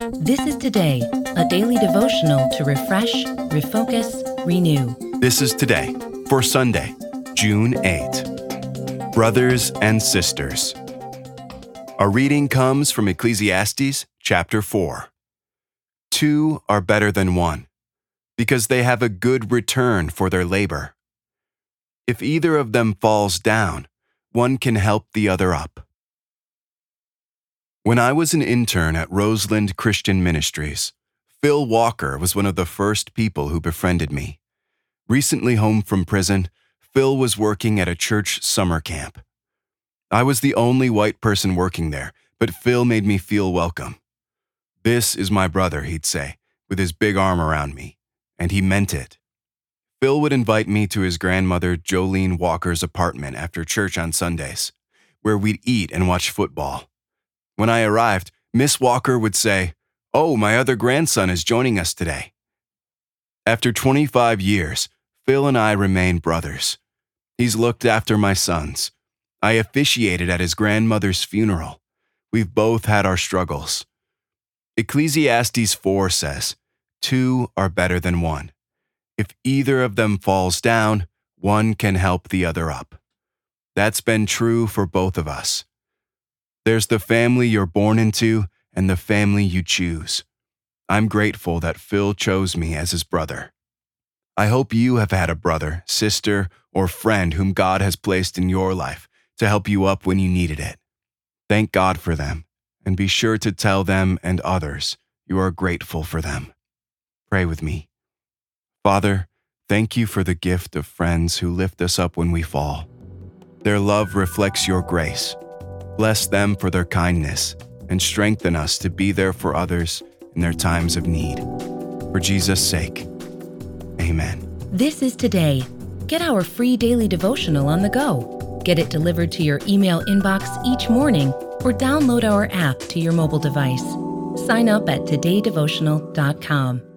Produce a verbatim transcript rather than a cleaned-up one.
This is Today, a daily devotional to refresh, refocus, renew. This is Today for Sunday, June eighth. Brothers and sisters. Our reading comes from Ecclesiastes chapter four. Two are better than one, because they have a good return for their labor. If either of them falls down, one can help the other up. When I was an intern at Roseland Christian Ministries, Phil Walker was one of the first people who befriended me. Recently home from prison, Phil was working at a church summer camp. I was the only white person working there, but Phil made me feel welcome. "This is my brother," he'd say, with his big arm around me, and he meant it. Phil would invite me to his grandmother Jolene Walker's apartment after church on Sundays, where we'd eat and watch football. When I arrived, Miss Walker would say, "Oh, my other grandson is joining us today." After twenty-five years, Phil and I remain brothers. He's looked after my sons. I officiated at his grandmother's funeral. We've both had our struggles. Ecclesiastes four says, "Two are better than one. If either of them falls down, one can help the other up." That's been true for both of us. There's the family you're born into and the family you choose. I'm grateful that Phil chose me as his brother. I hope you have had a brother, sister, or friend whom God has placed in your life to help you up when you needed it. Thank God for them, and be sure to tell them and others you are grateful for them. Pray with me. Father, thank you for the gift of friends who lift us up when we fall. Their love reflects your grace. Bless them for their kindness and strengthen us to be there for others in their times of need. For Jesus' sake, amen. This is Today. Get our free daily devotional on the go. Get it delivered to your email inbox each morning or download our app to your mobile device. Sign up at today devotional dot com.